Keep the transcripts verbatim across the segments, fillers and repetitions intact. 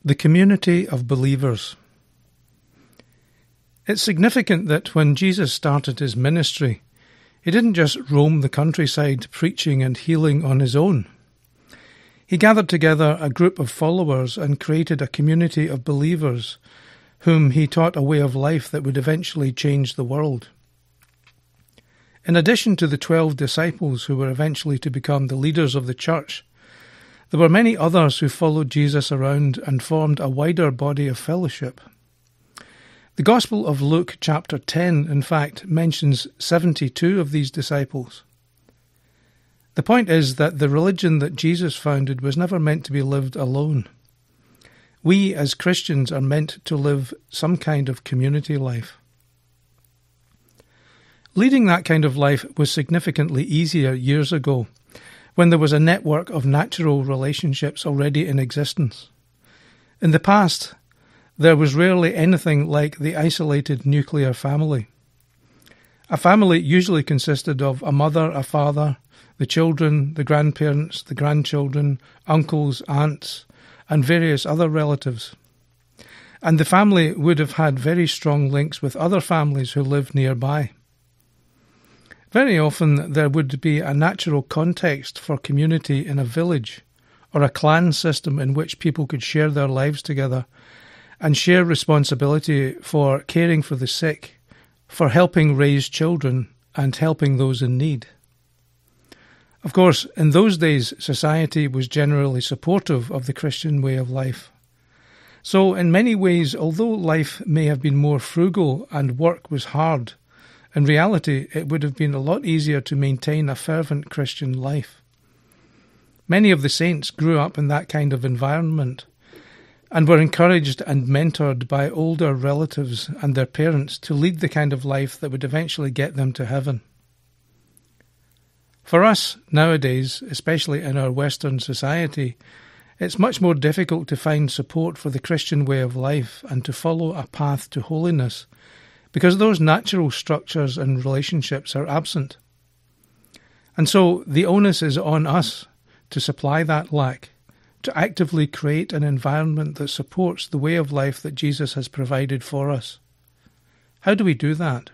The community of believers. It's significant that when Jesus started his ministry, he didn't just roam the countryside preaching and healing on his own. He gathered together a group of followers and created a community of believers whom he taught a way of life that would eventually change the world. In addition to the twelve disciples who were eventually to become the leaders of the church, there were many others who followed Jesus around and formed a wider body of fellowship. The Gospel of Luke chapter ten, in fact, mentions seventy-two of these disciples. The point is that the religion that Jesus founded was never meant to be lived alone. We as Christians are meant to live some kind of community life. Leading that kind of life was significantly easier years ago, when there was a network of natural relationships already in existence. In the past, there was rarely anything like the isolated nuclear family. A family usually consisted of a mother, a father, the children, the grandparents, the grandchildren, uncles, aunts, and various other relatives. And the family would have had very strong links with other families who lived nearby. Very often there would be a natural context for community in a village or a clan system in which people could share their lives together and share responsibility for caring for the sick, for helping raise children and helping those in need. Of course, in those days, society was generally supportive of the Christian way of life. So in many ways, although life may have been more frugal and work was hard, in reality, it would have been a lot easier to maintain a fervent Christian life. Many of the saints grew up in that kind of environment and were encouraged and mentored by older relatives and their parents to lead the kind of life that would eventually get them to heaven. For us nowadays, especially in our Western society, it's much more difficult to find support for the Christian way of life and to follow a path to holiness, because those natural structures and relationships are absent. And so the onus is on us to supply that lack, to actively create an environment that supports the way of life that Jesus has provided for us. How do we do that?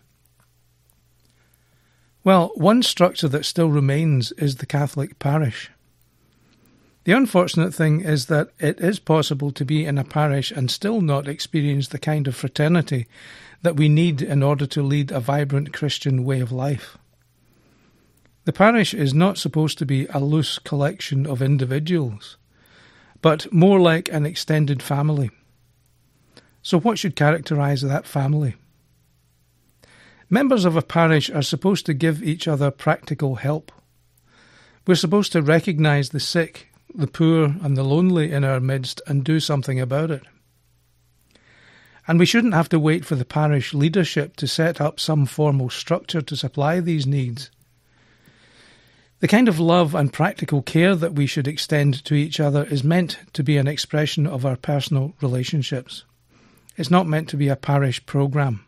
Well, one structure that still remains is the Catholic parish. The unfortunate thing is that it is possible to be in a parish and still not experience the kind of fraternity that we need in order to lead a vibrant Christian way of life. The parish is not supposed to be a loose collection of individuals, but more like an extended family. So what should characterize that family? Members of a parish are supposed to give each other practical help. We're supposed to recognize the sick, the poor, and the lonely in our midst and do something about it. And we shouldn't have to wait for the parish leadership to set up some formal structure to supply these needs. The kind of love and practical care that we should extend to each other is meant to be an expression of our personal relationships. It's not meant to be a parish programme.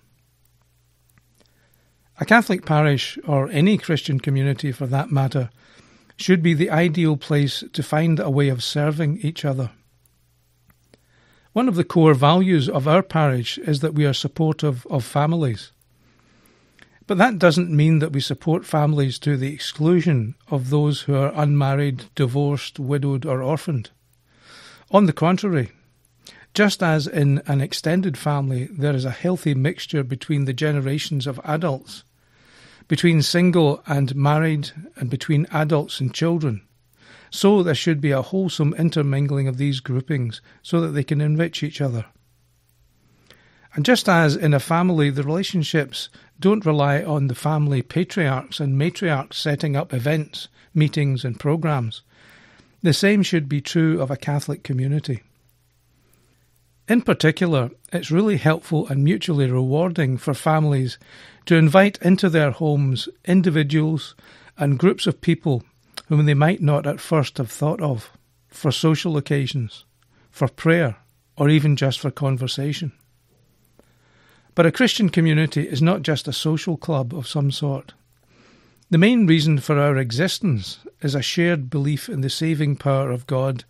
A Catholic parish, or any Christian community for that matter, should be the ideal place to find a way of serving each other. One of the core values of our parish is that we are supportive of families. But that doesn't mean that we support families to the exclusion of those who are unmarried, divorced, widowed, or orphaned. On the contrary, just as in an extended family there is a healthy mixture between the generations of adults, between single and married, and between adults and children, so there should be a wholesome intermingling of these groupings so that they can enrich each other. And just as in a family the relationships don't rely on the family patriarchs and matriarchs setting up events, meetings and programs, the same should be true of a Catholic community. In particular, it's really helpful and mutually rewarding for families to invite into their homes individuals and groups of people whom they might not at first have thought of, for social occasions, for prayer, or even just for conversation. But a Christian community is not just a social club of some sort. The main reason for our existence is a shared belief in the saving power of God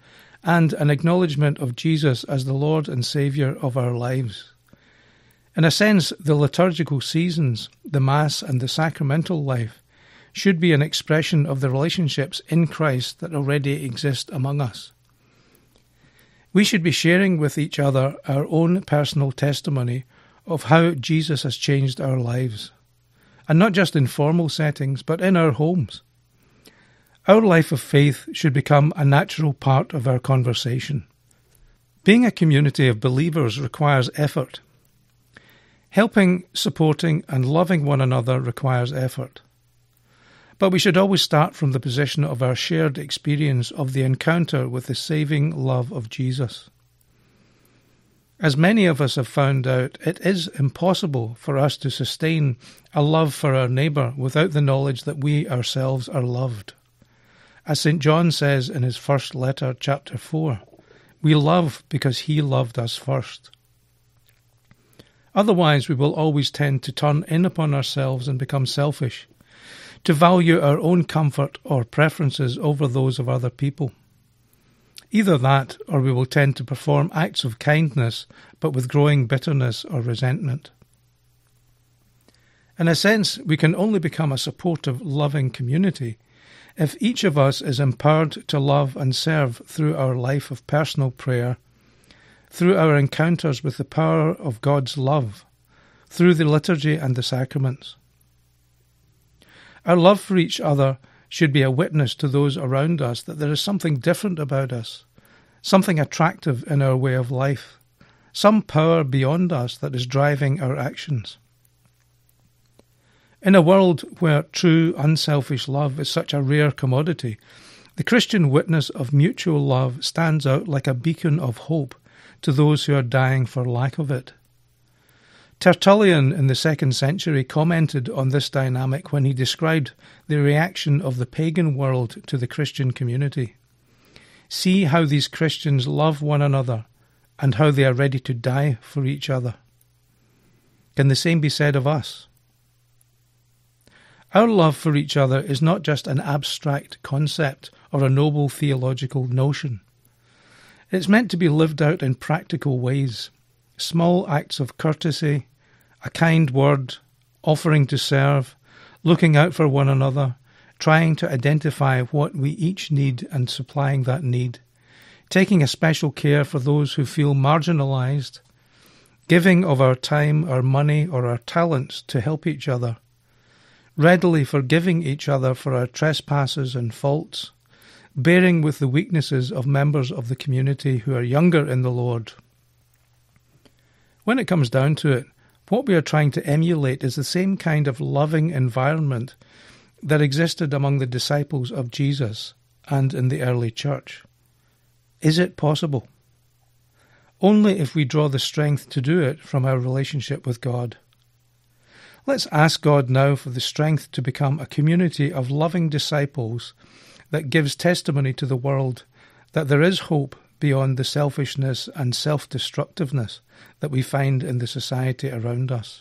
and an acknowledgement of Jesus as the Lord and Saviour of our lives. In a sense, the liturgical seasons, the Mass and the sacramental life, should be an expression of the relationships in Christ that already exist among us. We should be sharing with each other our own personal testimony of how Jesus has changed our lives, and not just in formal settings, but in our homes. Our life of faith should become a natural part of our conversation. Being a community of believers requires effort. Helping, supporting, and loving one another requires effort. But we should always start from the position of our shared experience of the encounter with the saving love of Jesus. As many of us have found out, it is impossible for us to sustain a love for our neighbour without the knowledge that we ourselves are loved. As Saint John says in his first letter, chapter four, we love because he loved us first. Otherwise, we will always tend to turn in upon ourselves and become selfish, to value our own comfort or preferences over those of other people. Either that, or we will tend to perform acts of kindness, but with growing bitterness or resentment. In a sense, we can only become a supportive, loving community if each of us is empowered to love and serve through our life of personal prayer, through our encounters with the power of God's love, through the liturgy and the sacraments. Our love for each other should be a witness to those around us that there is something different about us, something attractive in our way of life, some power beyond us that is driving our actions. In a world where true, unselfish love is such a rare commodity, the Christian witness of mutual love stands out like a beacon of hope to those who are dying for lack of it. Tertullian in the second century commented on this dynamic when he described the reaction of the pagan world to the Christian community. See how these Christians love one another and how they are ready to die for each other. Can the same be said of us? Our love for each other is not just an abstract concept or a noble theological notion. It's meant to be lived out in practical ways. Small acts of courtesy, a kind word, offering to serve, looking out for one another, trying to identify what we each need and supplying that need, taking a special care for those who feel marginalised, giving of our time, our money, or our talents to help each other, readily forgiving each other for our trespasses and faults, bearing with the weaknesses of members of the community who are younger in the Lord. When it comes down to it, what we are trying to emulate is the same kind of loving environment that existed among the disciples of Jesus and in the early church. Is it possible? Only if we draw the strength to do it from our relationship with God. Let's ask God now for the strength to become a community of loving disciples that gives testimony to the world that there is hope beyond the selfishness and self-destructiveness that we find in the society around us.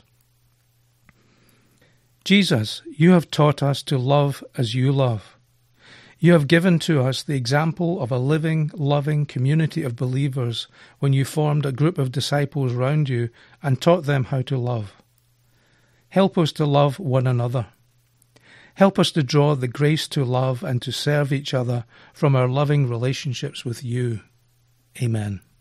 Jesus, you have taught us to love as you love. You have given to us the example of a living, loving community of believers when you formed a group of disciples round you and taught them how to love. Help us to love one another. Help us to draw the grace to love and to serve each other from our loving relationships with you. Amen.